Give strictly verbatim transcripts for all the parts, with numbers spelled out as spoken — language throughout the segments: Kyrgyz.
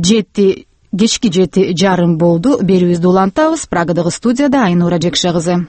жети кечки жети жарым болду. Берүүбүздү улантабыз. Прагадагы студияда Айнура Жекше кызы.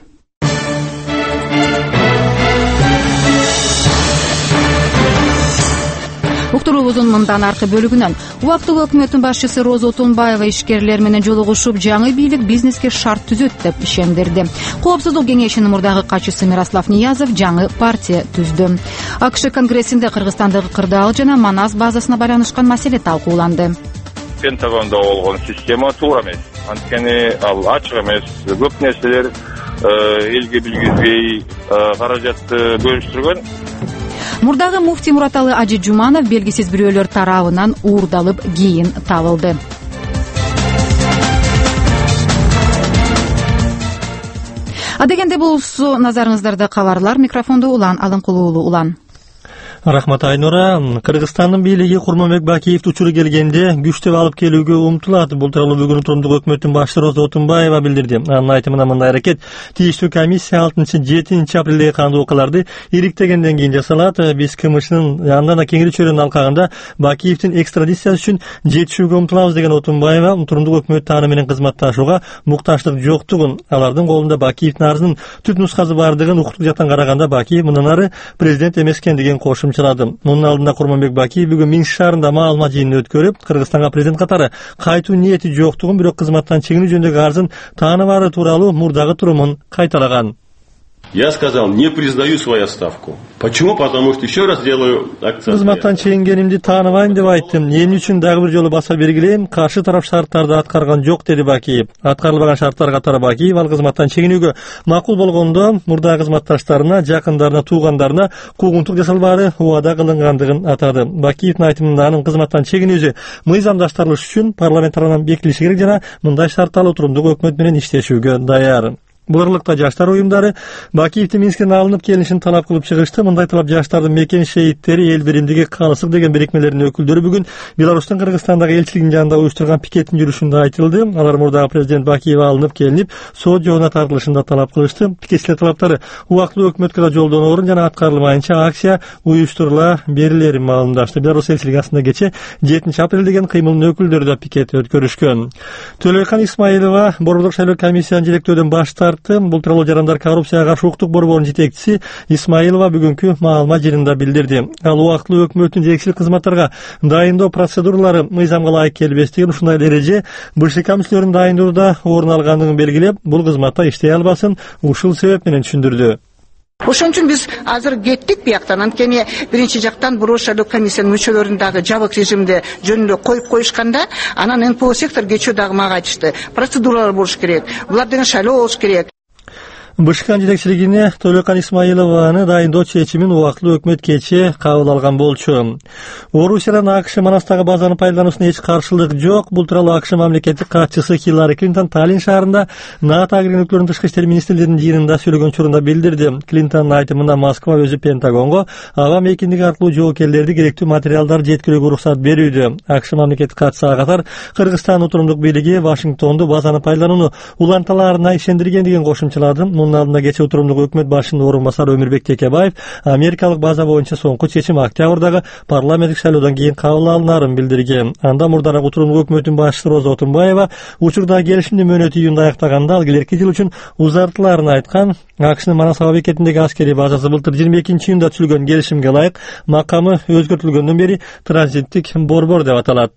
Уктуруубуздун мындан аркы бөлүгүнөн убактылуу өкмөттүн башчысы Роза Отунбаева ишкерлер менен жолугушуп, жаңы бийлик бизнеске шарт түзөт деп ишендирди. Коопсуздук кеңешинин мурдагы катчысы Мирослав Ниязов жаңы партия түздү. АКШ конгрессинде Кыргызстандагы кырдаал жана Манас базасына байланышкан маселе талкууланды. Пентагонда болгон система туура эмес. Анткени ал ачык эмес. Көп нерселер элге билгизбей каражатты бөлүштүргөн. Мурдагы муфти Мураталы Ажи Жуманов белгисиз бирөөлөр тарабынан уурдалып кийин табылды. Адегенде болсо назарыңыздарда кабарлар. Микрофонду Улан Алынкулуу улан. Рахмат Айнура. Кыргызстандын бийлиги Курманбек Бакиевди учуру келгенде күчтөп алып келүүгө умтулат. Бул тууралуу бүгүн Утурундук өкмөттүн башчысы Роза Отунбаева билдирди. Анын айтымына мындай аракет тийиштүү комиссия алтынчы жетинчи апрелдеги кандуу окуяларды ириктегенден кийин жасалат. Биз КМШнын андан да кеңири чөйрөнүн алкагында Бакиевдин экстрадициясы үчүн жетишүүгө умтулабыз деген Отунбаева Утурундук өкмөттө аны менен кызматташууга муктачтык жоктугун, алардын колунда Бакиевдин арызынын түп нускасы бардыгын укуктук жактан караганда Бакиев мындан ары президент эмес экен деген кошум. Мунун алдында Курманбек Бакиев бүгүн Минск шаарында маалымат жыйынын өткөрүп, Кыргызстанга президент катары кайтуу ниети жоктугун, бирок кызматтан чегинүү жөнүндөгү арызын тааныбаары тууралуу мурдагы турумун кайталаган. Я сказал, не признаю свою отставку. Почему? Потому что еще раз делаю акцент. Кызматтан чегингенимди тааныбайм деп айттым. Эмне үчүн дагы бир жолу баса белгилейм, каршы тарап шарттарды аткарган жок, деди Бакиев. Аткарылбаган шарттар катары Бакиев ал кызматтан чегинүүгө макул болгондо мурдагы кызматташтарына, жакындарына, туугандарына куугунтук жасалбаары убада кылынгандыгын атады. Бакиевдин айтымында анын кызматтан чегинүүсү мыйзамдаштырылыш үчүн парламент тарабынан бекитилиши керек жана мындай шартталуу Утурундук өкмөт менен иштешүүгө даяр. Бул ырлыкта жаштар уюмдары Бакиевдин Минсктен алынып келишин талап кылып чыгышты. Мындай талап жаштардын мекен шейиттери, эл биримдиги, калысык деген бирикмелеринин өкүлдөрү бүгүн Беларустун Кыргызстандагы элчилигинин жанында уюштурган пикеттин жүрүшүндө айтылды. Алар мурдагы президент Бакиев алынып келинип, сот жолуна тартылышында талап кылышты. Пикетчилер талаптары убактылуу өкмөткө да жолдоноорун жана аткарылмайынча акция уюштурула берилерин маалымдашты. Беларусь элчилиги астында кече жетинчи апрель деген кыймылдын өкүлдөрү да пикет өткөрүшкөн. Төлөйкан Исмаилова борбордук шайлоо комиссиясын желектөөдөн баш тартты. Бул тууралуу жарандар коррупцияга каршы укуктук борборунун жетекчиси Исмаилова бүгүнкү маалымат жыйынында билдирди. Ал убактылуу өкмөттүн жетекчилик кызматтарга дайындоо процедуралары мыйзамга ылайык келбес деген ушундай эреже БШК мүчөлөрүн дайындоодо орун алгандыгын белгилеп, бул кызматта иштей албасын ушул себеп менен түшүндүрдү. Ошон үчүн биз азыр кеттик бияктан. Анткени биринчи жактан бирок шайлоо комиссиянын мүчөлөрүн дагы жабык режимде жөнүндө коюп коюшканда, анан эн пэ о сектор кечөө дагы мага айтышты. Процедуралар болуш керек. Булар деген шайлоо болуш керек. БШКнын жетекчилигине Төлөкан Исмаилованы дайындоо чечимин убактылуу өкмөт кече кабыл алган болчу. Орусиядан АКШ Манастагы базаны пайдалануусуна эч каршылык жок. Бул тууралуу АКШ мамлекеттик катчысы Хиллари Клинтон Таллин шаарында НАТО агенттиктеринин тышкы иштер министрлеринин жыйынында сүйлөгөн учурунда билдирди. Клинтондун айтымында Москва өзү Пентагонго аба мейкиндиги аркылуу жоокерлерди керектүү материалдар жеткирүүгө уруксат берүүдө. АКШ мамлекеттик катчысына катар Кыргызстан утурундук бийлиги Вашингтонду базаны пайдаланууну уланталарына ишендиргендигин кошумчалады. Мунун алдында кече Утурундук өкмөт башчынын орун басары Өмүрбек Текебаев америкалык база боюнча соңку чечим октябрдагы парламенттик шайлоодон кийин кабыл алынаарын билдирген. Анда мурдараак Утурундук өкмөттүн башчысы Роза Отунбаева учурдагы келишимдин мөөнөтү июнда аяктаганда ал келерки жыл үчүн узартылаарын айткан. АКШнын Манас аба бекетиндеги аскерий базасы былтыр жыйырма экинчи июнда түзүлгөн келишимге ылайык макамы өзгөртүлгөндөн бери транзиттик борбор деп аталат.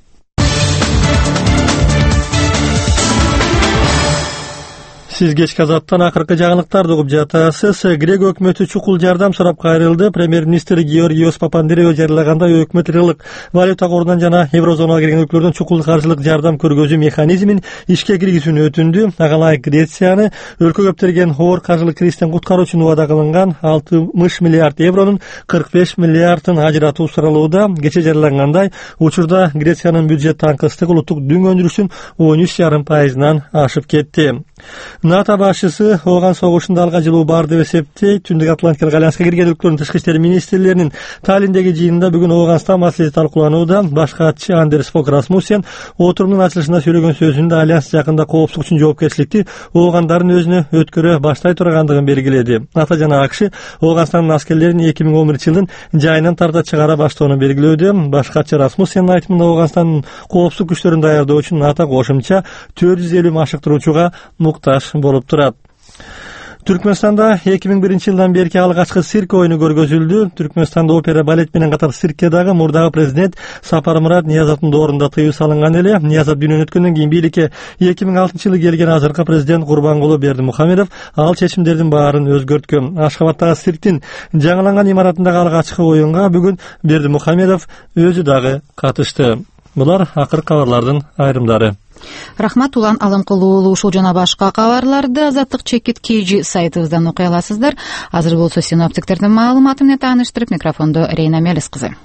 Сиз кечки азаттан акыркы жаңылыктарды угуп жатасыз. Грек өкмөтү чукул жардам сурап кайрылды. Премьер-министр Георгиос Папандреou жарыялагандай өкмөт рыйлык валюта корунан жана еврозонага кирген өлкөлөрдөн чукул каржылык жардам көргөзүү механизмин ишке киргизүүнү өтүндү. Ага ылайык Грецияны өлкө көптөргөн оор каржылык кризистен куткаруу үчүн убада кылынган алтымыш миллиард евронун кырк беш миллиардын ажыратуу суралууда. Кече жарыялангандай, учурда Грециянын бюджет танкыстыгы улуттук дүң өндүрүштүн он үч жарым пайызынан ашып кетти. НАТО башчысы ооган согушунда алга жылуу бар деп эсептейт. Түндүк Атлантикалык альянска кирген өлкөлөрдүн тышкы иштер министрлеринин Таллиндеги жыйынында бүгүн Ооганстан маселеси талкууланууда. Баш катчы Андерс Фог Расмуссен отурумдун ачылышында сөйлөгөн сөзүндө альянс жакында коопсуздук үчүн жоопкерчиликти оогандардын өзүнө өткөрө баштай тургандыгын белгиледи. НАТО жана АКШ Ооганстандын аскерлерин эки миң он биринчи жылдын жайынан тарта чыгара баштоону белгилөөдө. Баш катчы Расмуссендин айтымында Ооганстандын коопсуздук күчтөрүн даярдоо үчүн НАТО кошумча төрт жүз элүү машыктыруучуга муктаж болуп турат. Түркмөнстанда эки миң биринчи жылдан берки алгачкы цирк оюну көргөзүлдү. Түркмөнстанда опера, балет менен катар циркке дагы мурдагы президент Сапармурат Ниязовдун доорунда тыюу салынган эле. Ниязов дүйнөдөн өткөндөн кийин бийликке эки миң алтынчы жылы келген азыркы президент Курбангулы Бердимухамедов ал чечимдердин баарын өзгөрткөн. Ашхабадтагы цирктин жаңыланган имаратындагы алгачкы оюнга бүгүн Бердимухамедов өзү дагы катышты. Булар акыркы кабарлардын айрымдары. Рахмат, Улан Алымкулуу. Ушул жана башка кабарларды Азаттык чекит kg сайтыбыздан окуй аласыздар. Азыр болсо синоптиктердин маалыматы менен тааныштырып, микрофондо Рейна Мелис кызы.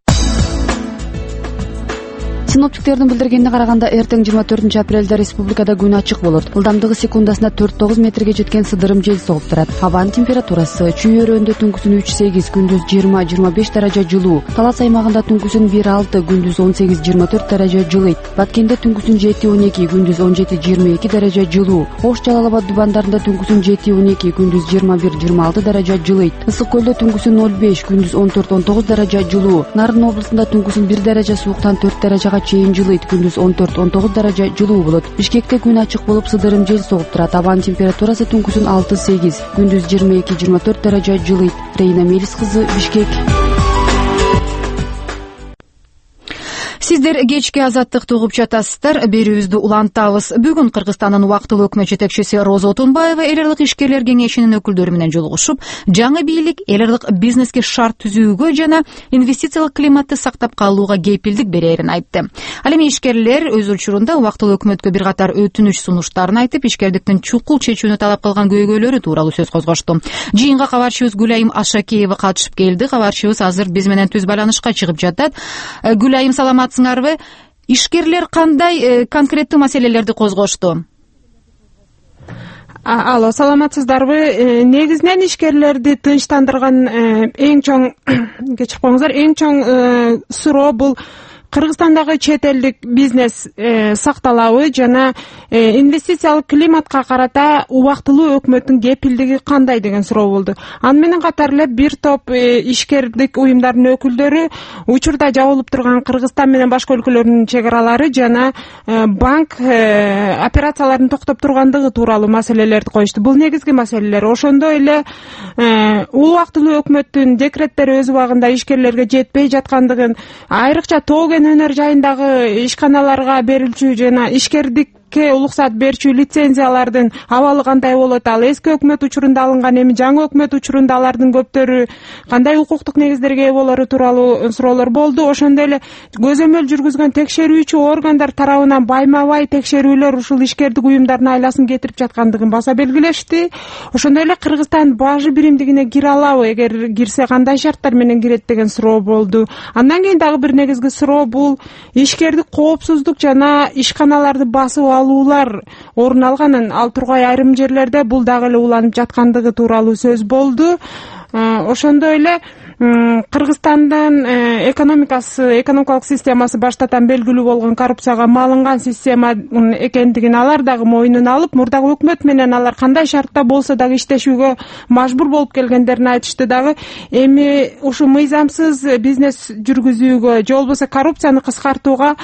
Синоптиктердин билдиргенине караганда эртең жыйырма төртүнчү апрелде республикада күн ачык болот. Ылдамдыгы секундасына төрт тогуз метрге жеткен сыдырым жел согуп турат. Абанын температурасы чүй-өрөөндө түнкүсүн үч сегиз, күндүз жыйырма жыйырма беш даража жылуу. Талас аймагында түнкүсүн бир алты, күндүз он сегиз жыйырма төрт даража жылыйт. Баткенде түнкүсүн жети он эки, күндүз он жети жыйырма эки даража жылуу. Ош, Жалал Абад дубандарында түнкүсүн жети он эки, күндүз жыйырма бир жыйырма алты даража жылыйт. Ысык көлдө түнкүсүн ноль беш, күндүз он төрт он тогуз даража жылуу. Нарын облусунда түнкүсүн бир даража сууктан төрт даражага чейин жылыйт. Күндүз он төрт он тогуз даража жылуу болот. Бишкекте күн ачык болуп, сыдырым жел согуп турат. Абанын температурасы түнкүсүн алты сегиз, күндүз жыйырма эки жыйырма төрт даража жылыйт. Рейна Мелис кызы, Бишкек. Сиздер кечки Азаттыкты угуп жатасыздар. Берүүбүздү улантабыз. Бүгүн Кыргызстандын убактылуу өкмөт жетекчиси Роза Отунбаева эл аралык ишкерлер кеңешинин өкүлдөрү менен жолугушуп, жаңы бийлик эл аралык бизнеске шарт түзүүгө жана инвестициялык климатты сактап калууга кепилдик берерин айтты. Ал эми ишкерлер өз учурунда убактылуу өкмөткө бир катар өтүнүч сунуштарын айтып, ишкердиктин чукул чечүүнү талап кылган көйгөйлөрү тууралуу сөз козгошту. Жыйынга кабарчыбыз Гүлайым Ашакеева катышып келди. Кабарчыбыз азыр биз менен түз байланышка чыгып жатат. Гүлайым, саламатсыңарбы? Ишкерлер кандай конкреттүү маселелерди козгошту? Алло, саламатсыздарбы? Негизинен ишкерлерди тынчтандырган эң чоң кечирип коюңуздар, эң чоң суроо бул Кыргызстандагы чет элдик бизнес сакталабы жана инвестициялык климатка карата убактылуу өкмөттүн кепилдиги кандай деген суроо болду. Аны менен катар эле бир топ ишкердик уюмдардын өкүлдөрү учурда жабылып турган Кыргызстан менен башка өлкөлөрдүн чек аралары жана банк операцияларын токтоп тургандыгы тууралуу маселелерди коюшту. Бул негизги маселелер. Ошондой эле убактылуу өкмөттүн декреттери өз убагында ишкерлерге жетпей жаткандыгын, айрыкча тоо кен өнөр жайындагы ишканаларга берилчү жана ишкердик уруксат берчү лицензиялардын абалы кандай болот, ал эски өкмөт учурунда алынган, эми жаңы өкмөт учурунда алардын көптөрү кандай укуктук негиздерге ээ болору тууралуу суроолор болду. Ошондой эле көзөмөл жүргүзгөн текшерүүчү органдар тарабынан байма бай текшерүүлөр ушул ишкердик уюмдардын айласын кетирип жаткандыгын баса белгилешти. Ошондой эле Кыргызстан бажы биримдигине кире алабы, эгер кирсе кандай шарттар менен кирет деген суроо болду. Андан кийин дагы бир негизги суроо бул ишкердик коопсуздук жана ишканаларды басып алуулар орун алганын, ал тургай айрым жерлерде бул дагы эле уланып жаткандыгы тууралуу сөз болду. Ошондой эле Кыргызстандын экономикасы, экономикалык системасы баштатан белгилүү болгон коррупцияга малынган система экендигин алар дагы мойнуна алып, мурдагы өкмөт менен алар кандай шартта болсо дагы иштешүүгө мажбур болуп келгендерин айтышты дагы. Эми ушу мыйзамсыз бизнес жүргүзүүгө же болбосо коррупцияны кыскартууга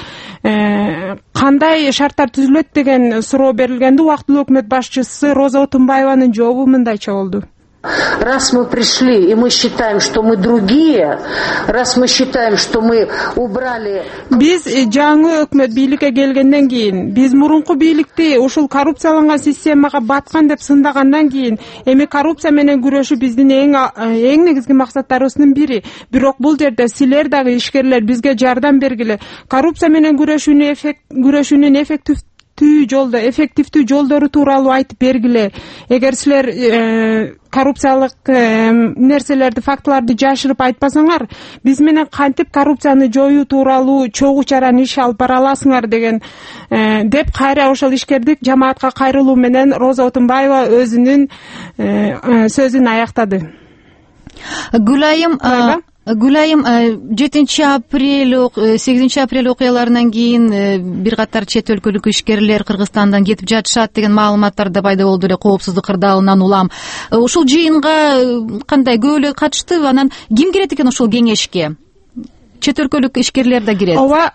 кандай шарттар түзүлөт деген суроо берилгенде убактылуу өкмөт башчысы Роза Отунбаеванын жообу мындайча болду. Раз мы пришли, и мы считаем, что мы другие, раз мы считаем, что мы убрали... Биз жаңы өкмөт бийликке келгенден кийин, биз мурунку бийликти ушул коррупцияланган системага баткан деп сындагандан кийин, эми коррупция менен күрөшүү биздин эң эң негизги максаттарыбыздын бири. Бирок бул жерде силер дагы ишкерлер бизге жардам бергиле. Коррупция менен күрөшүүнүн эффект күрөшүүнүн эффектив эффективдүү жолдо эффективдүү жолдору тууралуу айтып бергиле. Эгер силер коррупциялык нерселерди, фактыларды жашырып айтпасаңар, биз менен кантип коррупцияны жоюу тууралуу чогуу чараны иш алып бара аласыңар деген деп кайра ошол ишкердик жамаатка кайрылуу менен Роза Отунбаева өзүнүн сөзүн аяктады. Гүлайым Гүлайым, жетинчи апрель, сегизинчи апрель окуяларынан кийин бир катар чет өлкөлүк ишкерлер Кыргызстандан кетип жатышат деген маалыматтар да пайда болду эле коопсуздук кырдаалынан улам. Ушул жыйынга кандай, көп эле катышты, анан ким кирет экен ушул кеңешке? Чет өлкөлүк ишкерлер да кирет. Ооба,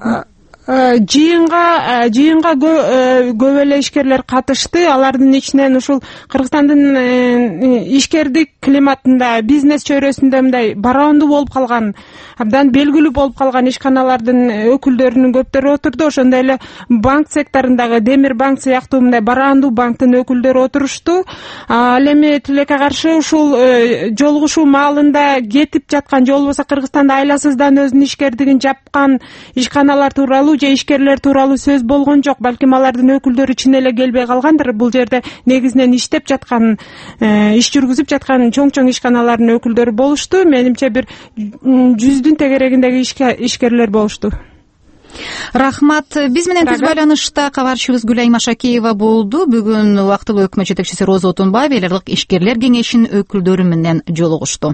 жыйынга жыйынга көп эле ишкерлер катышты. Алардын ичинен ушул Кыргызстандын ишкердик климатында, бизнес чөйрөсүндө мындай бароондуу болуп калган, абдан белгилүү болуп калган ишканалардын өкүлдөрүнүн көптөрү отурду. Ошондой эле банк секторундагы Демир банк сыяктуу мындай бараандуу банктын өкүлдөрү отурушту. Ал эми тилекке каршы ушул жолугушуу маалында кетип жаткан, же болбосо Кыргызстанда айласыздан өзүнүн ишкердигин жапкан ишканалар тууралуу же ишкерлер тууралуу сөз болгон жок. Балким алардын өкүлдөрү чын эле келбей калгандыр. Бул жерде негизинен иштеп жаткан, иш жүргүзүп жаткан чоң-чоң ишканалардын өкүлдөрү болушту. Менимче бир жүздүн тегерегиндеги ишкерлер болушту. Рахмат. Биз менен көз байланышта кабарчыбыз Гүлайым Ашакеева болду. Бүгүн убактылуу өкмөт жетекчиси Роза Отунбаева эл аралык ишкерлер кеңешинин өкүлдөрү менен жолугушту.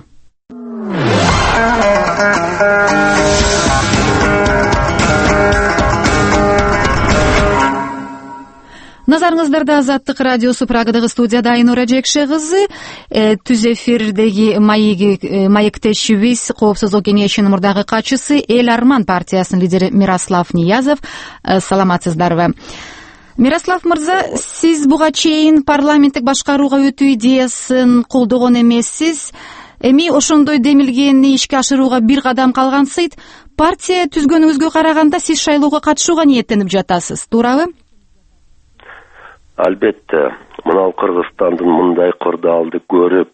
Назарыңыздарда Азаттык радиосу, Прагадагы студияда Айнура Жекше кызы, түз эфирдеги маектешибиз Коопсуздук кеңешинин мурдагы катчысы, Эл Арман партиясынын лидери Мирослав Ниязов. Саламатсыздарбы? Мирослав мырза, сиз буга чейин парламенттик башкарууга өтүү идеясын колдогон эмессиз. Эми ошондой демилгени ишке ашырууга бир кадам калгансыйт. Партия түзгөнүңүзгө караганда сиз шайлоого катышууга ниеттенип жатасыз, туурабы? Албетте, мына Кыргызстандын мындай кырдаалды көрүп,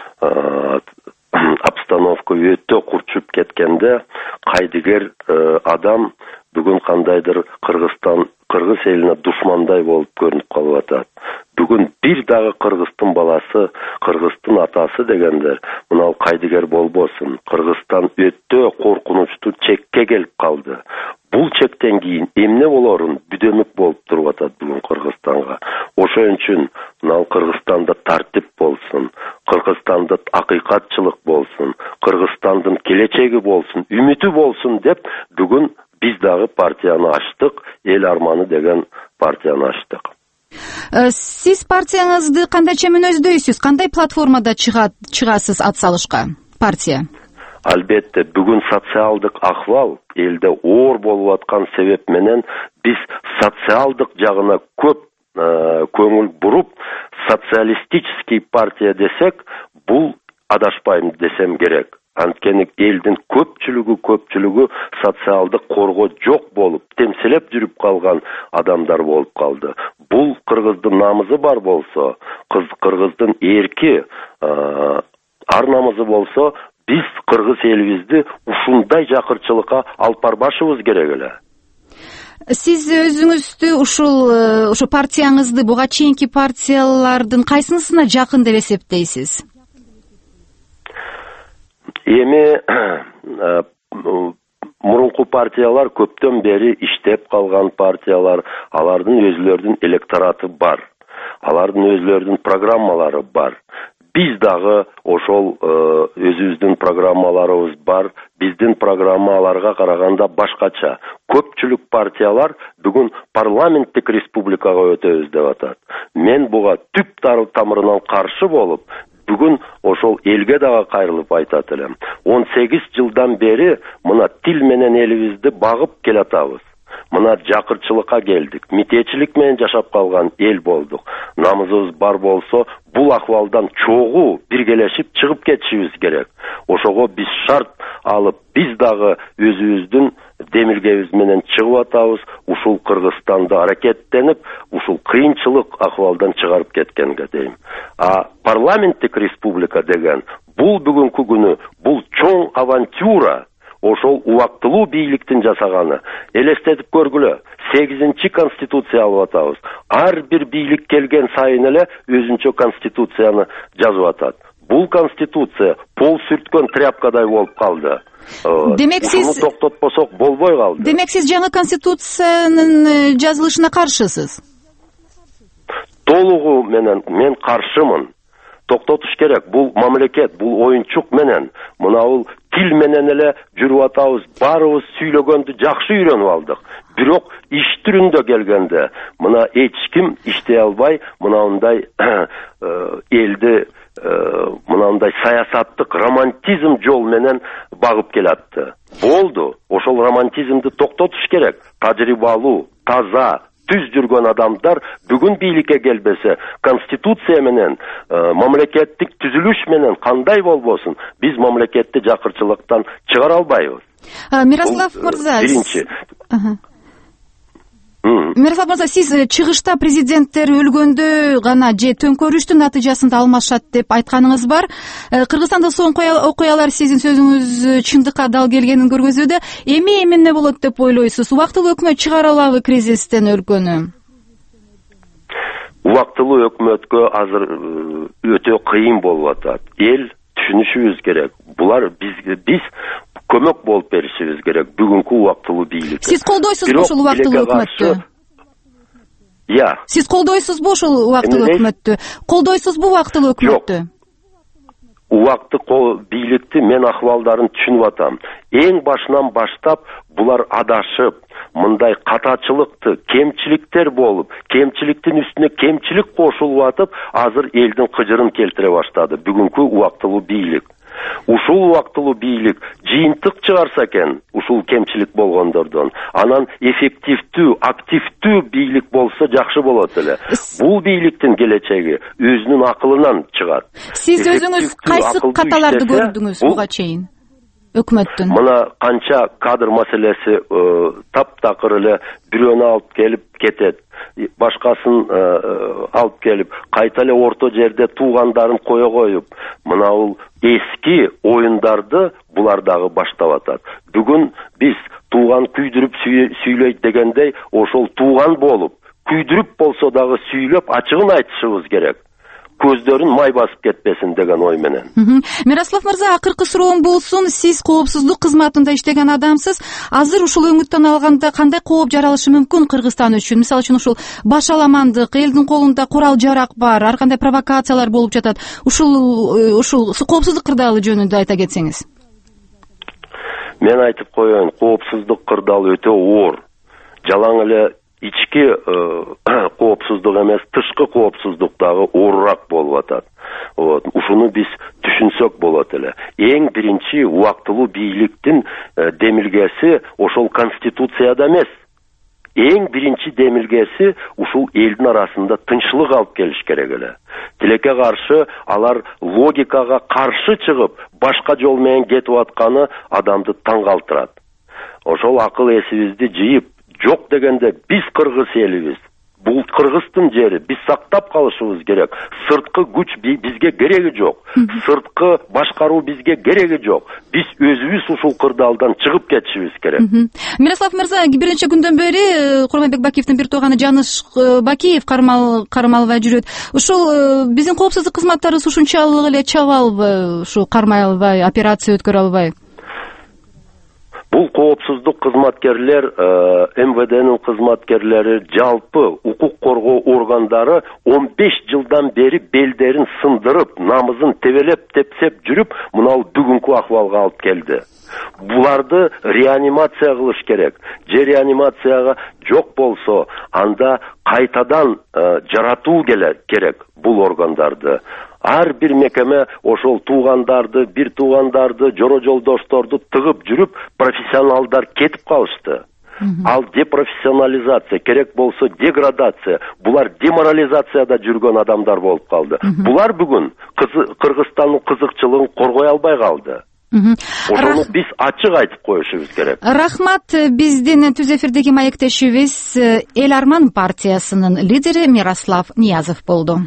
обстановка өтө курчуп кеткенде, кайдыгер адам бүгүн кандайдыр Кыргызстан, Кыргыз элине душмандай болуп көрүнүп калып атат. Бүгүн бир дагы Кыргыздын баласы, Кыргыздын атасы дегендер, мына кайдыгер болбосун. Кыргызстан өтө коркунучтуу чекке келип калды. Бул чектен кийин эмне болорун бүдөмүк болуп туруп атат бүгүн Кыргызстанга. Ошон үчүн мына Кыргызстанда тартип болсун, Кыргызстанда акыйкатчылык болсун, Кыргызстандын келечеги болсун, үмүтү болсун деп бүгүн биз дагы партияны ачтык, Эл Арманы деген партияны ачтык. Сиз партияңызды кандайча мүнөздөйсүз? Кандай платформада чыгасыз ат салышка партия? Албетте, бүгүн социалдык акыбал элде оор болуп аткан себеп менен биз социалдык жагына көп көңүл буруп, социалистический партия десек, бул адашпайм десем керек. Анткени элдин көпчүлүгү көпчүлүгү социалдык коргоо жок болуп, темселеп жүрүп калган адамдар болуп калды. Бул Кыргыздын намызы бар болсо, Кыргыздын эрки ар намызы болсо, биз Кыргыз элибизди ушундай жакырчылыкка алып барбашыбыз керек эле. Сиз өзүңүздү ушул ушу партияңызды буга чейинки партиялардын кайсынысына жакын деп эсептейсиз? Эми мурунку партиялар көптөн бери иштеп калган партиялар, алардын өзлөрүнүн электораты бар. Алардын өзлөрүнүн программалары бар. Биз дагы ошол өзүбүздүн программаларыбыз бар. Биздин программаларга караганда башкача. Көпчүлүк партиялар бүгүн парламенттик республикага өтөбүз деп атат. Мен буга түп тамырынан каршы болуп, бүгүн ошол элге дагы кайрылып айтат элем. он сегиз жылдан бери мына тил менен элибизди багып келатабыз. Мына жакырчылыкка келдик. Митечилик менен жашап калган эл болдук. Намызыбыз бар болсо, бул акыбалдан чогуу биргелешип чыгып кетишибиз керек. Ошого биз шарт алып, биз дагы өзүбүздүн демилгебиз менен чыгып атабыз. Ушул Кыргызстанды аракеттенип, ушул кыйынчылык акыбалдан чыгарып кеткенге дейм. А парламенттик республика деген бул бүгүнкү күнү бул чоң авантюра. Ошол убактылуу бийликтин жасаганы. Элестетип көргүлө. сегизинчи конституция алып атабыз. Ар бир бийлик келген сайын эле өзүнчө конституцияны жазып атат. Бул конституция пол сүрткөн тряпкадай болуп калды. Демек сиз токтотпосок болбой калды. Демек сиз жаңы конституциянын жазылышына каршысыз? Толугу менен мен каршымын. Токтотуш керек. Бул мамлекет, бул оюнчук менен, мына бул тил менен эле жүрүп атабыз. Баарыбыз сүйлөгөндү жакшы үйрөнүп алдык. Бирок иш түрүндө келгенде, мына эч ким иштей албай, мынандай элди мынандай саясаттык романтизм жол менен багып келатты. Болду. Ошол романтизмди токтотуш керек. Тажрыйбалуу, таза, түз жүргөн адамдар бүгүн бийликке келбесе, конституция менен, мамлекеттик түзүлүш менен кандай болбосун, биз мамлекетти жакырчылыктан чыгара албайбыз. Мирослав мырза, биринчи. Мирослав мырза, сиз чыгышта президенттер өлгөндө гана же төңкөрүштүн натыйжасында алмашат деп айтканыңыз бар. Кыргызстанда соңку окуялар сиздин сөзүңүз чындыкка дал келгенин көргөзүүдө. Эми эмне болот деп ойлойсуз? Убактылуу өкмөт чыгара алабы кризистен өлкөнү? Убактылуу өкмөткө азыр өтө кыйын болуп атат. Эл түшүнүшүбүз керек. Булар биз биз көмөк болуп беришибиз керек бүгүнкү убактылуу бийликке. Сиз колдойсузбу ушул убактылуу өкмөттү? Я. Сиз колдойсузбу ушул убактылуу өкмөттү? Колдойсузбу убактылуу өкмөттү? Убактылуу бийликти мен акыбалдарын түшүнүп атам. Эң башынан баштап булар адашып, мындай катачылыкты, кемчиликтер болуп, кемчиликтин үстүнө кемчилик кошулуп атып, азыр элдин кыжырын келтире баштады бүгүнкү убактылуу бийлик. Ушул убактылуу бийлик жыйынтык чыгарса экен, ушул кемчилик болгондордон, анан эффективдүү, активдүү бийлик болсо жакшы болот эле. Бул бийликтин келечеги өзүнүн акылынан чыгат. Сиз өзүңүз кайсы каталарды көрдүңүз буга чейин? Өкмөттүн. Мына канча кадр маселеси таптакыр эле бирөөнү алып келип кетет. Башкасын алып келип, кайта эле орто жерде туугандарын кое коюп, мына бул эски оюндарды булар дагы баштап атат. Бүгүн биз тууган күйдүрүп сүйлөйт дегендей, ошол тууган болуп, күйдүрүп болсо дагы сүйлөп ачыгын айтышыбыз керек. Көздөрүн май басып кетпесин деген ой менен. Мирослав мырза, акыркы суроом болсун, сиз коопсуздук кызматында иштеген адамсыз. Азыр ушул өңүттөн алганда кандай кооп жаралышы мүмкүн Кыргызстан үчүн? Мисалы үчүн ушул башаламандык, элдин колунда курал жарак бар, ар кандай провокациялар болуп жатат. Ушул ушул коопсуздук кырдаалы жөнүндө айта кетсеңиз. Мен айтып коеюн, коопсуздук кырдаалы өтө оор. Жалаң эле ички коопсуздук эмес, тышкы коопсуздук дагы оорураак болуп атат. Вот, ушуну биз түшүнсөк болот эле. Эң биринчи убактылуу бийликтин демилгеси ошол конституцияда эмес. Эң биринчи демилгеси ушул элдин арасында тынччылык алып келиш керек эле. Тилекке каршы алар логикага каршы чыгып, башка жол менен кетип атканы адамды таң калтырат. Ошол акыл эсибизди жыйып, жок дегенде биз кыргыз элибиз. Бул кыргыздын жери, биз сактап калышыбыз керек. Сырткы күч бизге кереги жок. Сырткы башкаруу бизге кереги жок. Биз өзүбүз ушул кырдаалдан чыгып кетишибиз керек. Мирослав мырза, бир нече күндөн бери Курманбек Бакиевдин бир тууганы Жаныш Бакиев кармалбай жүрөт. Ушул биздин коопсуздук кызматтары ушунчалык эле чаба албай, ушу кармай албай, операция өткөрө албай? Бул коопсуздук кызматкерлер, эм вэ дэнин кызматкерлери, жалпы укук коргоо органдары он беш жылдан бери белдерин сындырып, намызын тебелеп, тепсеп жүрүп, мына бүгүнкү акыбалга алып келди. Буларды реанимация кылыш керек. Же реанимацияга жок болсо, анда кайтадан жаратуу керек бул органдарды. Ар бир мекеме ошол туугандарды, бир туугандарды, жоро жолдошторду тыгып жүрүп, профессионалдар кетип калышты. Ал депрофессионализация, керек болсо деградация, булар деморализацияда жүргөн адамдар болуп калды. Булар бүгүн Кыргызстандын кызыкчылыгын коргой албай калды. Ошону биз ачык айтып коюшубуз керек. Рахмат. Биздин түз эфирдеги маектешибиз Эл Арман партиясынын лидери Мирослав Ниязов болду.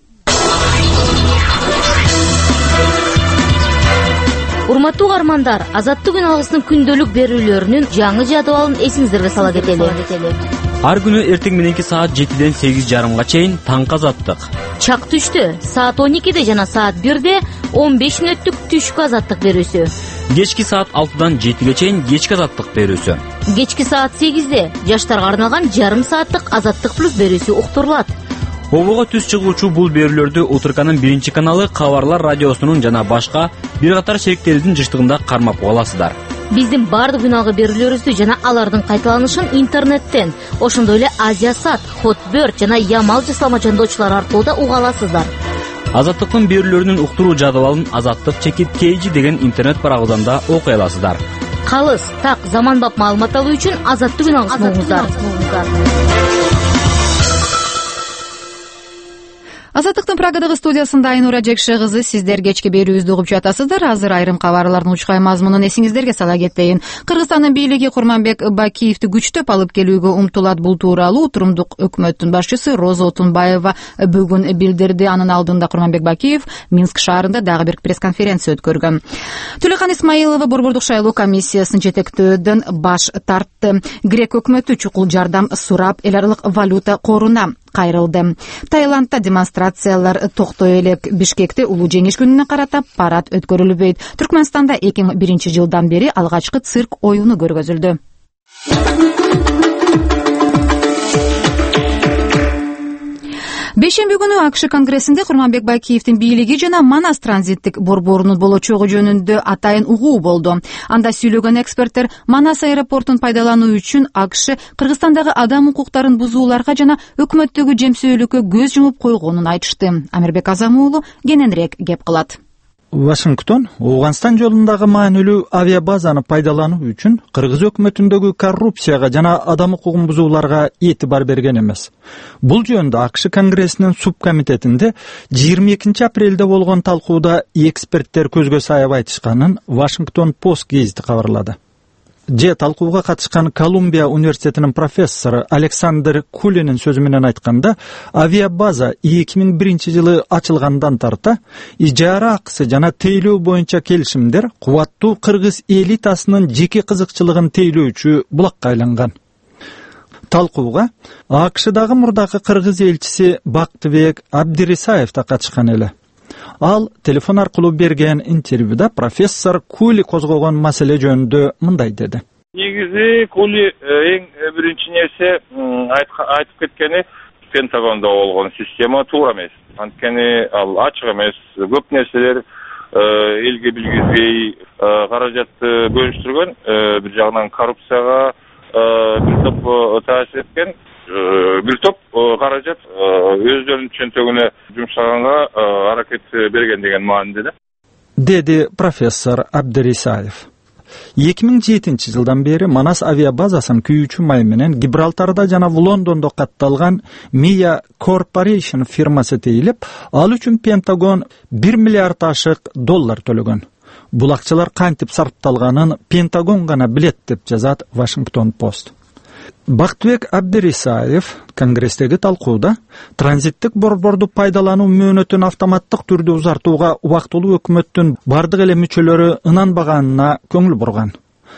Урматтуу угармандар, Азаттык үн алгысынын күндөлүк берүүлөрүнүн жаңы жадыбалын эсиңиздерге сала кетели. Ар күнү эртең мененки саат жетиден сегиз жарымга чейин таңкы азаттык. Чак түштө саат он экиде жана саат бирде он беш мүнөттүк түшкү азаттык берүүсү. Кечки саат алтыдан жетиге чейин кечки азаттык берүүсү. Кечки саат сегизде жаштарга арналган жарым сааттык азаттык плюс берүүсү уктурулат. Обого түз чыгуучу бул берүүлөрдү Утурканын биринчи каналы, Кабарлар радиосунун жана башка бир катар шериктерибиздин жыштыгында кармап аласыздар. Биздин бардык үналгы берүүлөрүбүздү жана алардын кайталанышын интернеттен, ошондой эле Азиясат, Хотберт жана Ямал жасалма жандоочулар аркылуу да уга аласыздар. Азаттыктын берүүлөрүнүн уктуруу жадыбалын Азаттык чекит Кейжи деген интернет барагынан да окуй аласыздар. Калыс, так, заманбап маалымат алуу үчүн Азаттык үналгысын угуңуздар. Азаттыктын Прагадагы студиясында Айнура Жекше кызы сиздер кечки берүүбүздү угуп жатасыздар. Азыр айрым кабарлардын учкай мазмунун эсиңиздерге сала кетейин. Кыргызстандын бийлиги Курманбек Бакиевди күчтөп алып келүүгө умтулат. Бул тууралуу Утурумдук өкмөттүн башчысы Роза Отунбаева бүгүн билдирди. Анын алдында Курманбек Бакиев Минск шаарында дагы бир пресс-конференция өткөргөн. Тюлекхан Исмаилова Борбордук шайлоо комиссиясын жетектөөдөн баш тартты. Грек өкмөтү чукул жардам сурап, эл аралык валюта коруна кайрылды. Таиландда демонстрациялар токтой элек. Бишкекте улуу жеңиш күнүнө карата парад өткөрүлбөйт. Түркмөнстанда эки миң биринчи жылдан бери алгачкы цирк оюну көргөзүлдү. Бейшемби күнү АКШ конгрессинде Курманбек Бакиевдин бийлиги жана Манас транзиттик борборунун болочогу жөнүндө атайын угуу болду. Анда сүйлөгөн эксперттер Манас аэропортун пайдалануу үчүн АКШ Кыргызстандагы адам укуктарын бузууларга жана өкмөттөгү жемсөөлүккө көз жумуп койгонун айтышты. Амирбек Азам уулу кененирээк кеп кылат. Вашингтон Ооганстан жолундагы маанилүү авиабазаны пайдалануу үчүн Кыргыз өкмөтүндөгү коррупцияга жана адам укугун бузууларга этибар берген эмес. Бул жөнүндө АКШ конгрессинин субкомитетинде жыйырма экинчи апрелде болгон талкууда эксперттер көзгө саябы айтышканын Вашингтон Пост гезити кабарлады. Же талкууга катышкан Колумбия университетинин профессору Александр Кулинин сөзү менен айтканда, авиабаза эки миң биринчи жылы ачылгандан тарта ижара акысы жана тейлөө боюнча келишимдер кубаттуу кыргыз элитасынын жеке кызыкчылыгын тейлөөчү булакка айланган. Талкууга АКШдагы мурдагы кыргыз элчиси Бактыбек Абдирисаев да катышкан эле. Ал телефон аркылуу берген интервьюда профессор Кули козгогон маселе жөнүндө мындай деди. Негизи Кули эң биринчи нерсе айтып кеткени Пентагондо болгон система туура эмес. Анткени ал ачык эмес. Көп нерселер элге билгизбей каражатты бөлүштүргөн, бир жагынан коррупцияга бир топ таасир эткен. Бир топ каражат өздөрүнүн чөнтөгүнө жумшаганга аракет берген деген мааниде да. Деди профессор Абдирисаев. эки миң жетинчи жылдан бери Манас авиабазасын күйүүчү май менен Гибралтарда жана Лондондо катталган Mia Corporation фирмасы тейлеп, ал үчүн Пентагон бир миллиард ашык доллар төлөгөн. Бул акчалар кантип сарпталганын Пентагон гана билет деп жазат Вашингтон Пост. Бактыбек Абдирисаев конгресстеги талкууда транзиттик борборду пайдалануу мөөнөтүн автоматтык түрдө узартууга убактылуу өкмөттүн бардык эле мүчөлөрү ынанбаганына көңүл бурган.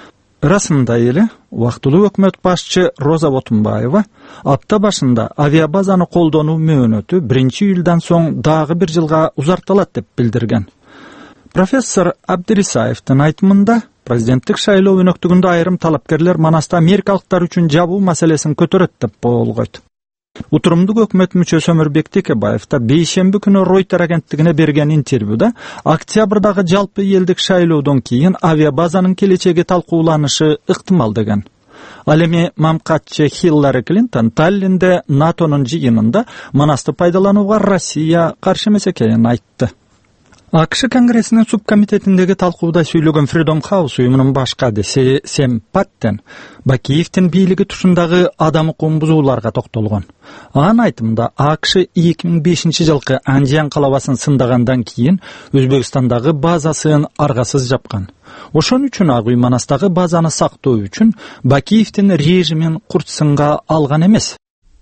Расында эле убактылуу өкмөт башчы Роза Отунбаева апта башында авиабазаны колдонуу мөөнөтү биринчи июлдан соң дагы бир жылга узартылат деп билдирген. Профессор Абдирисаевдин айтымында президенттик шайлоо өнөктүгүндө айрым талапкерлер Манаста америкалыктар үчүн жабуу маселесин көтөрөт деп болгойт. Утурумдук өкмөт мүчөсү Өмүрбек Текебаев да бейшемби күнү Реутер агенттигине берген интервьюда октябрдагы жалпы элдик шайлоодон кийин авиабазанын келечеги талкууланышы ыктымал деген. Ал эми мамкатчы Хиллари Клинтон Таллинде НАТОнун жыйынында Манасты пайдаланууга Россия каршы эмес экенин айтты. АКШ конгрессинин субкомитетиндеги талкууда сүйлөгөн Freedom House уюмунун баш кадиси Сэм Паттен Бакиевдин бийлиги тушундагы адам укугун бузууларга токтолгон. Анын айтымында АКШ эки миң бешинчи жылкы Анжиан калабасын сындагандан кийин Өзбекстандагы базасын аргасыз жапкан. Ошон үчүн ак үй Манастагы базаны сактоо үчүн Бакиевдин режимин курчсынга алган эмес.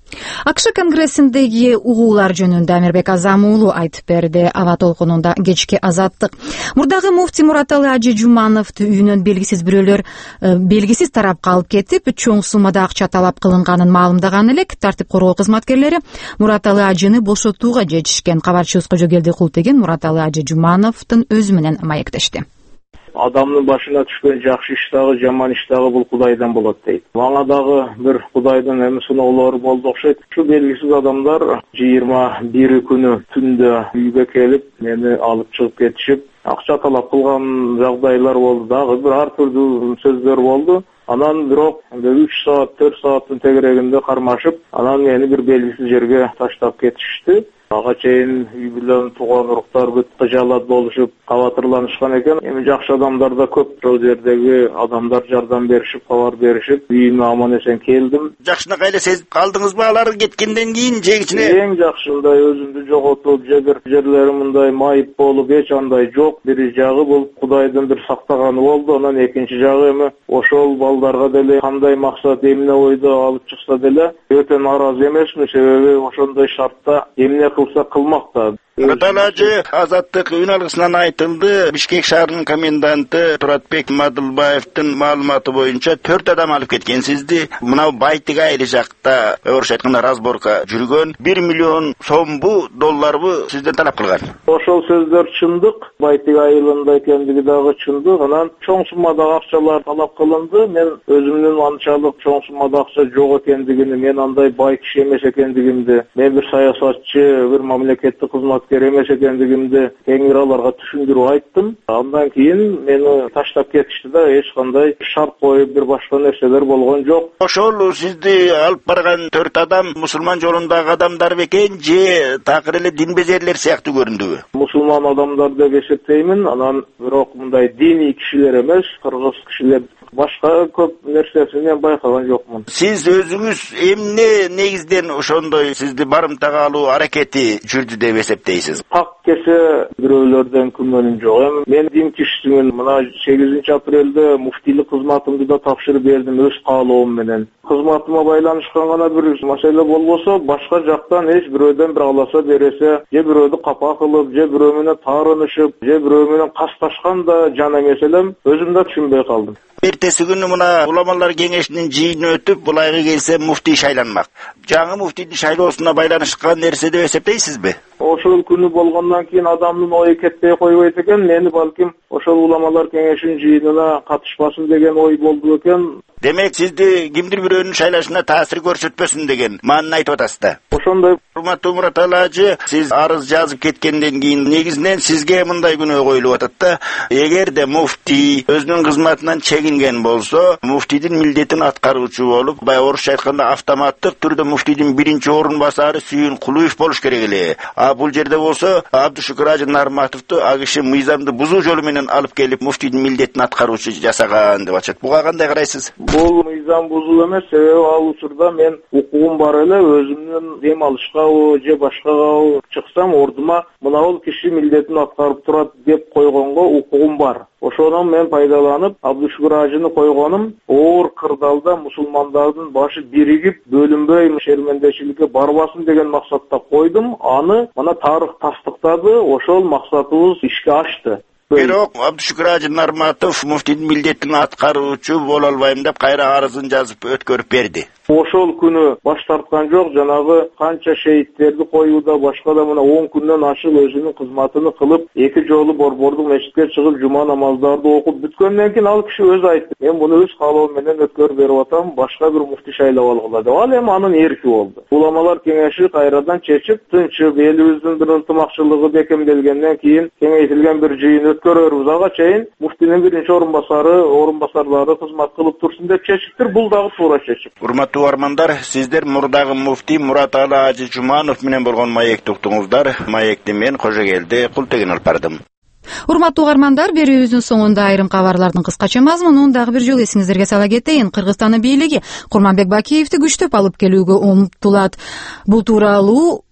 АКШ конгрессиндеги угуулар жөнүндө Амирбек Азам уулу айтып берди. Аба толкунунда кечки Азаттык. Мурдагы муфти Мураталы Ажы Жумановду үйүнөн белгисиз бирөөлөр белгисиз тарапка алып кетип, чоң суммада акча талап кылынганын маалымдаган элек, тартип коргоо кызматкерлери Мураталы Ажыны бошотууга жетишкен. Кабарчыбыз Кожогелди Култеген Мураталы Ажы Жумановдун өзү менен маектешти. Адамдын башына түшкөн жакшы иш дагы, жаман иш дагы бул Кудайдан болот дейт. Мага дагы бир Кудайдын эми сыноолору болду окшойт. Ушу белгисиз адамдар жыйырма бир күнү түндө үйгө келип, мени алып чыгып кетишип, акча талап кылган жагдайлар болду, дагы бир ар түрдүү сөздөр болду. Анан бирок үч саат, төрт сааттын тегерегинде кармашып, анан мени бир белгисиз жерге таштап кетишти. Ага чейин үй билен тууган уруктар бүт кыжаалат болушуп, кабатырланышкан экен. Эми жакшы адамдар да көп, ошол жердеги адамдар жардам беришип, кабар беришип, үйүмө аман эсен келдим. Жакшынакай эле сезип калдыңызбы алар кеткенден кийин же кичине? Эң жакшы мындай өзүмдү жоготуп, же бир жерлерим мындай майып болуп, эч андай жок. Бир жагы бул Кудайдын бир сактаганы болду. Анан экинчи жагы эми ошол балдарга деле кандай максат, эмне ойдо алып чыкса деле өтө нааразы эмесмин, себеби ошондой шартта эмне кылса кылмакта. Мураталы Ажы Азаттык үн алгысынан айтылды. Бишкек шаарынын коменданты Туратбек Мадылбаевдин маалыматы боюнча төрт адам алып кеткен сизди. Мына Байтык айылы жакта орусча айтканда разборка жүргөн. бир миллион сомбу, долларбы сизден талап кылган. Ошол сөздөр чындык. Байтык айылында экендиги дагы чындык. Анан чоң суммада акчалар талап кылынды. Мен өзүмдүн анчалык чоң суммада акча жок экендигини, мен андай бай киши эмес экендигимди, мен бир саясатчы, бир мамлекеттик кызмат эмес экендигимди кеңири аларга түшүндүрүп айттым. Андан кийин мени таштап кетишти да, эч кандай шарт коюп бир башка нерселер болгон жок. Ошол сизди алып барган төрт адам мусулман жолундагы адамдар бекен же такыр эле динбезерлер сыяктуу көрүндүбү? Мусулман адамдар деп эсептеймин. Анан бирок мындай диний кишилер эмес, кыргыз кишилер. Башка көп нерсесин мен байкаган жокмун. Сиз өзүңүз эмне негизден ошондой сизди барымтага алуу аракети жүрдү деп эсептейсиз? Пак кесе бирөөлөрдөн күмөнүм жок. Эми мен дин кишисимин. Мына сегизинчи апрелде муфтийлик кызматымды да тапшырып бердим өз каалоом менен. Кызматыма байланышкан гана бир маселе болбосо, башка жактан эч бирөөдөн бир аласа бересе, же бирөөдү капа кылып, же бирөө менен таарынышып, же бирөө менен касташкан да жан эмес элем. Өзүм да түшүнбөй калдым. Эртеси күнү мына уламалар кеңешинин жыйыны өтүп, булайга келсе муфтий шайланмак. Жаңы муфтийдин шайлоосуна байланышкан нерсе деп эсептейсизби? Ошол күнү болгондон кийин адамдын ою кетпей койбойт экен. Мени балким ошол уламалар кеңешинин жыйынына катышпасын деген ой болду экен. Демек сизди кимдир бирөөнүн шайлашына таасир көрсөтпөсүн деген маанын айтып атасыз да. Ошондой. Урматтуу Мураталы Ажы, сиз арыз жазып кеткенден кийин негизинен сизге мындай күнөө коюлуп атат да. Эгерде муфтий өзүнүн кызматынан чегинген болсо, муфтийдин милдетин аткаруучу болуп, бай орусча айтканда автоматтык түрдө муфтийдин биринчи орун басары Сүйүн Кулуев болуш керек эле. А бул жерде болсо Абдушукур Ажы Нарматовду а киши мыйзамды бузуу жолу менен алып келип муфтийдин милдетин аткаруучу жасаган деп атышат. Буга кандай карайсыз? Бул мыйзам бузуу эмес, себеби ал учурда мен укугум бар эле, өзүмдүн дем алышка же башкага чыксам ордума мына бул киши милдетин аткарып турат деп койгонго укугум бар. Ошондон мен пайдаланып Абдушукур Ажыны койгонум, оор кырдаалда мусулмандардын башы биригип, бөлүнбөй шермендечиликке барбасын деген максатта койдум. Аны мына тарых тастыктады, ошол максатыбыз ишке ашты. Бирок Абдушукур Ажы Нарматов муфтийдин милдетин аткаруучу боло албайм деп кайра арызын жазып өткөрүп берди. Ошол күнү баш тарткан жок, жанагы канча шейттерди коюуда башка да мына он күндөн ашык өзүнүн кызматыны кылып, эки жолу борбордук мечитке чыгып жума намаздарды окуп бүткөндөн кийин ал киши өзү айтты. Мен муну өз каалоом менен өткөрүп берип атам, башка бир муфтий шайлап алгыла деп. Ал эми анын эрки болду. Уламалар кеңеши кайрадан чечип, тынчып элибиздин бир ынтымакчылыгы бекемделгенден кийин кеңейтилген бир жыйын өткөрөрбүз. Ага чейин муфтинин биринчи орун басары, орун басарлары кызмат кылып турсун деп чечиптир. Бул дагы туура чечим. Армандар, сиздер мурдагы муфтий Мураталы Ажы Жуманов менен болгон маектуктуңуздар. Маекти мен Кожогелди Култеген алып бардым. Урматтуу угармандар, берүүбүздүн соңунда айрым кабарлардын кыскача мазмунун дагы бир жолу эсиңиздерге сала кетейин. Кыргызстандын бийлиги Курманбек Бакиевди күчтөп алып келүүгө умтулат. Бул тууралуу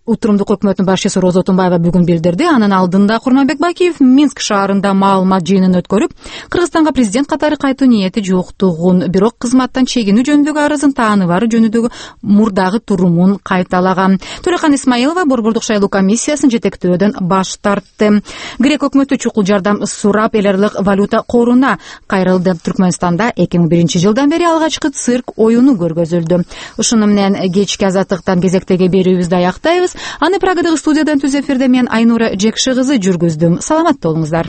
Утурумдук өкмөттүн башчысы Роза Отунбаева бүгүн билдирди. Анын алдында Курманбек Бакиев Минск шаарында маалымат жыйынын өткөрүп, Кыргызстанга президент катары кайтуу ниети жоктугун, бирок кызматтан чегинүү жөнүндөгү арызын тааныбары жөнүндөгү мурдагы турумун кайталаган. Төрехан Исмаилова Борбордук шайлоо комиссиясын жетектөөдөн баш тартты. Грек өкмөтү чукул жардам сурап эл аралык валюта коруна кайрылды. Түркмөнстанда эки миң биринчи жылдан бери алгачкы цирк оюну көргөзүлдү. Ушуну менен кечки азаттыктан кезектеги берүүбүздү аяктайбыз. Аны Прагадагы студиядан түз эфирде мен Айнура Жекши кызы жүргүздүм. Саламатта болуңуздар.